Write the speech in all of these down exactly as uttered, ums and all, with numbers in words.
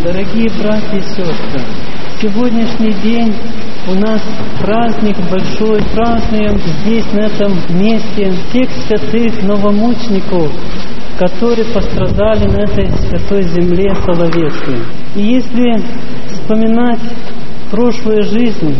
Дорогие братья и сестры, сегодняшний день у нас праздник большой, празднуем здесь, на этом месте, всех святых новомучеников, которые пострадали на этой святой земле Соловецкой. И если вспоминать прошлую жизнь,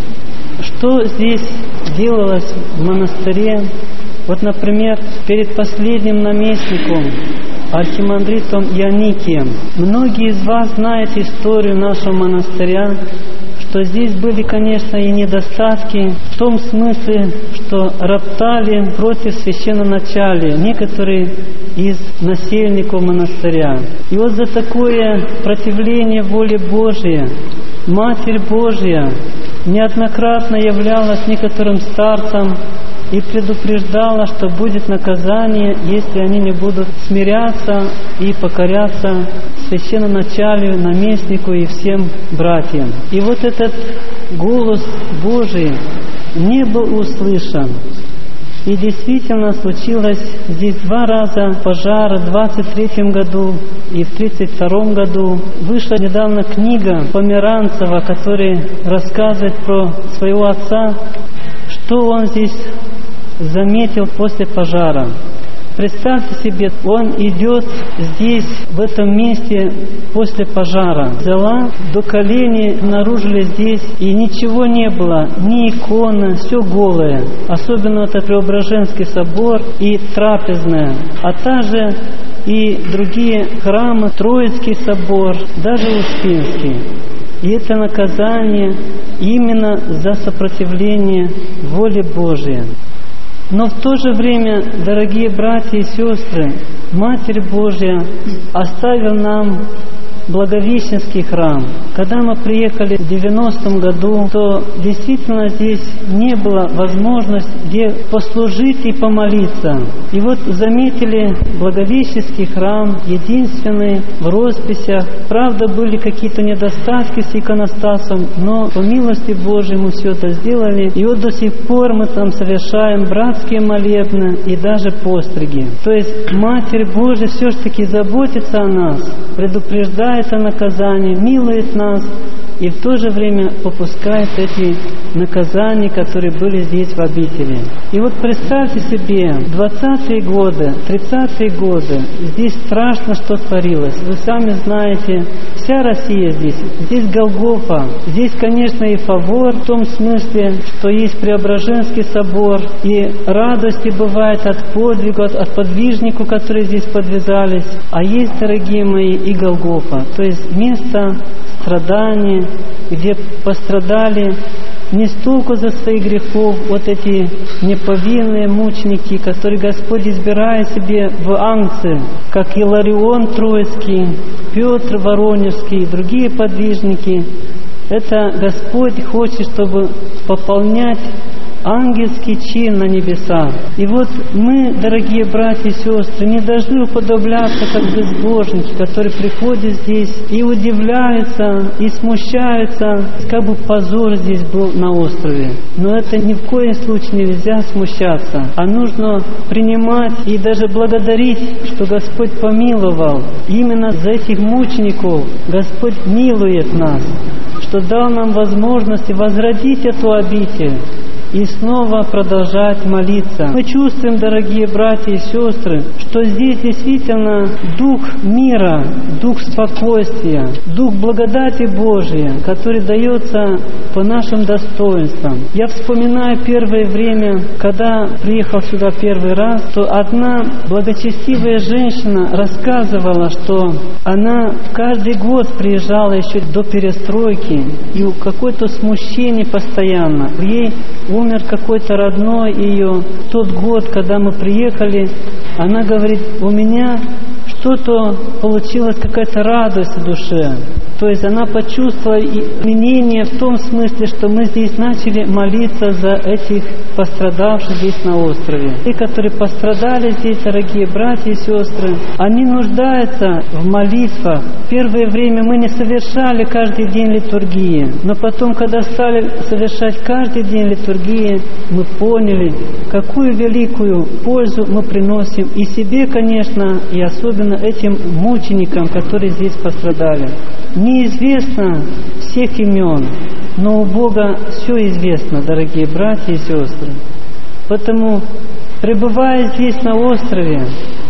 что здесь делалось в монастыре, вот, например, перед последним наместником, архимандритом Ионикием, многие из вас знаете историю нашего монастыря, что здесь были, конечно, и недостатки, в том смысле, что роптали против священноначалия некоторые из насельников монастыря. И вот за такое противление воле Божией Матерь Божья неоднократно являлась некоторым старцам и предупреждала, что будет наказание, если они не будут смиряться и покоряться священноначалию, наместнику и всем братьям. И вот этот голос Божий не был услышан. И действительно случилось здесь два раза пожара, в двадцать третьем году и в тридцать втором году. Вышла недавно книга Померанцева, который рассказывает про своего отца, что он здесь заметил после пожара. Представьте себе, он идет здесь, в этом месте, после пожара. Взяла до коленей, обнаружили здесь, и ничего не было, ни иконы, все голое. Особенно это Преображенский собор и Трапезная, а также и другие храмы, Троицкий собор, даже Успенский. И это наказание именно за сопротивление воле Божией. Но в то же время, дорогие братья и сестры, Матерь Божья оставила нам Благовещенский храм. Когда мы приехали в девяностом году, то действительно здесь не было возможности где послужить и помолиться. И вот заметили Благовещенский храм, единственный в росписях. Правда, были какие-то недостатки с иконостасом, но по милости Божьей мы все это сделали. И вот до сих пор мы там совершаем братские молебны и даже постриги. То есть Матерь Божья все-таки заботится о нас, предупреждает о наказании, милует нас и в то же время попускает эти наказания, которые были здесь в обители. И вот представьте себе, двадцатые годы, тридцатые годы, здесь страшно, что творилось. Вы сами знаете, вся Россия здесь, здесь Голгофа, здесь, конечно, и фавор в том смысле, что есть Преображенский собор, и радости бывает от подвига, от подвижников, которые здесь подвязались, а есть, дорогие мои, и Голгофа, то есть место страдания, где пострадали не столько за свои грехов вот эти неповинные мученики, которые Господь избирает себе в ангцы, как Иларион Троицкий, Петр Воронежский и другие подвижники. Это Господь хочет, чтобы пополнять ангельский чин на небесах. И вот мы, дорогие братья и сестры, не должны уподобляться как безбожники, которые приходят здесь и удивляются, и смущаются, как бы позор здесь был на острове. Но это ни в коем случае нельзя смущаться, а нужно принимать и даже благодарить, что Господь помиловал. Именно за этих мучеников Господь милует нас, что дал нам возможность возродить эту обитель и снова продолжать молиться. Мы чувствуем, дорогие братья и сестры, что здесь действительно дух мира, дух спокойствия, дух благодати Божией, который дается по нашим достоинствам. Я вспоминаю первое время, когда приехал сюда первый раз, то одна благочестивая женщина рассказывала, что она каждый год приезжала еще до перестройки, и какое-то смущение постоянно. Ей умер какой-то родной ее. В тот год, когда мы приехали, она говорит, у меня что-то получилось, какая-то радость в душе. То есть она почувствовала изменение в том смысле, что мы здесь начали молиться за этих пострадавших здесь на острове. Те, которые пострадали здесь, дорогие братья и сестры, они нуждаются в молитвах. В первое время мы не совершали каждый день литургии, но потом, когда стали совершать каждый день литургии, мы поняли, какую великую пользу мы приносим и себе, конечно, и особенно этим мученикам, которые здесь пострадали. неизвестно всех имен, но у Бога все известно, дорогие братья и сестры. Поэтому, пребывая здесь на острове,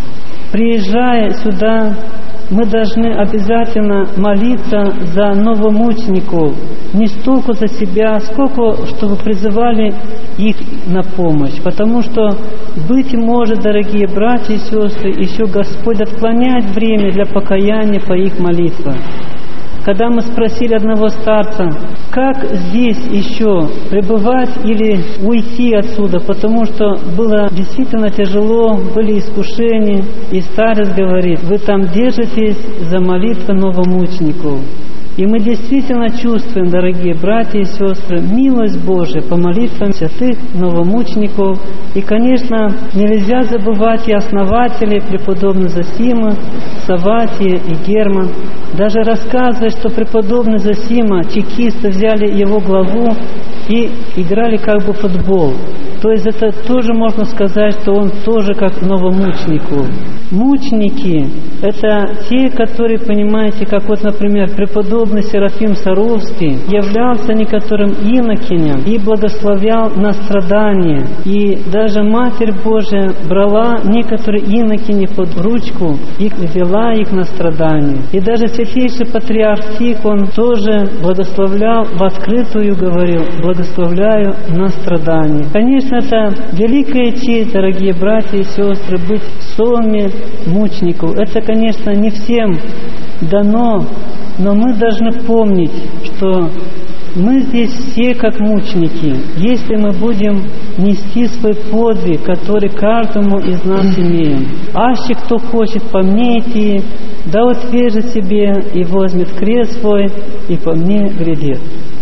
приезжая сюда, мы должны обязательно молиться за новомучеников, не столько за себя, сколько чтобы призывали их на помощь. Потому что, быть может, дорогие братья и сестры, еще Господь отклоняет время для покаяния по их молитвам. Когда мы спросили одного старца, как здесь еще пребывать или уйти отсюда, потому что было действительно тяжело, были искушения, и старец говорит: вы там держитесь за молитвы новомучеников. И мы действительно чувствуем, дорогие братья и сестры, милость Божия по молитвам святых новомучеников. И, конечно, нельзя забывать и основателей, преподобный Зосима, Саватия и Герман. Даже рассказывает, что преподобный Зосима, чекисты взяли его главу и играли как бы футбол. То есть это тоже можно сказать, что он тоже как новомученику. Мученики – это те, которые, понимаете, как вот, например, преподобный Серафим Саровский являлся некоторым инокинем и благословлял на страдания. И даже Матерь Божия брала некоторые инокини под ручку и вела их на страдания. И даже святейший патриарх Тихон тоже благословлял, в открытую говорил: благословляю на страдания. Конечно, это великая честь, дорогие братья и сестры, быть в сонме мучеников. Это, конечно, не всем дано, но мы должны помнить, что мы здесь все как мученики, если мы будем нести свой подвиг, который каждому из нас имеем. Аще кто хочет по мне идти, да отвержет себе и возьмет крест свой, и по мне грядет.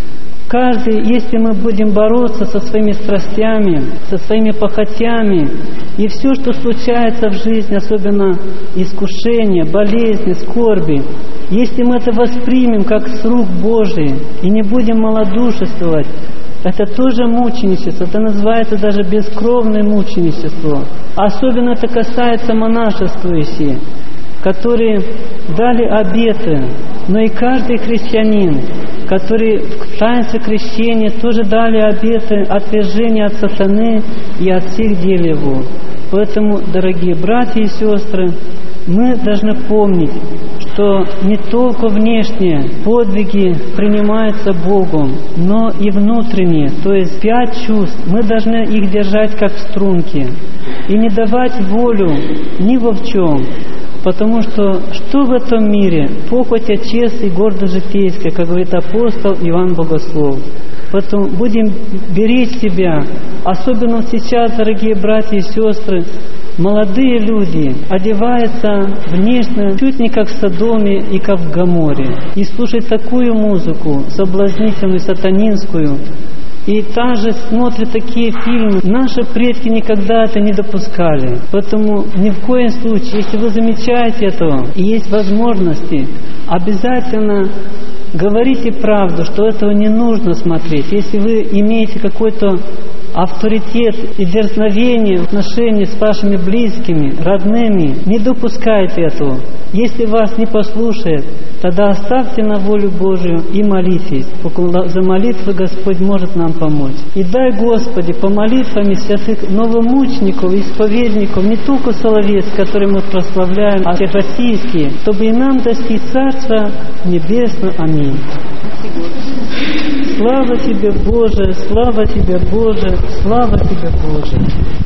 Каждый, если мы будем бороться со своими страстями, со своими похотями, и все, что случается в жизни, особенно искушения, болезни, скорби, если мы это воспримем как с рук Божиих и не будем малодушествовать, это тоже мученичество, это называется даже бескровное мученичество. Особенно это касается монашествующих, которые дали обеты, но и каждый христианин, которые в таинстве крещения тоже дали обеты отвержения от сатаны и от всех дел его. Поэтому, дорогие братья и сестры, мы должны помнить, что не только внешние подвиги принимаются Богом, но и внутренние, то есть пять чувств, мы должны их держать как в струнке и не давать волю ни во в чем. Потому что что в этом мире? Похоть, честь и гордость житейская, как говорит апостол Иоанн Богослов. Поэтому будем беречь себя, особенно сейчас, дорогие братья и сестры, молодые люди одеваются внешне чуть не как в Содоме и как в Гоморе, и слушают такую музыку, соблазнительную, сатанинскую, и также смотрят такие фильмы. Наши предки никогда это не допускали. Поэтому ни в коем случае, если вы замечаете этого и есть возможности, обязательно говорите правду, что этого не нужно смотреть. Если вы имеете какой-то авторитет и дерзновение в отношении с вашими близкими, родными, не допускайте этого. Если вас не послушает, тогда оставьте на волю Божию и молитесь. За молитвы Господь может нам помочь. И дай, Господи, по молитвам святых новомучеников и исповедников, не только Соловец, который мы прославляем, а всех российские, чтобы и нам достичь Царства Небесного. Аминь. Слава Тебе, Боже, слава Тебе, Боже, слава Тебе, Боже.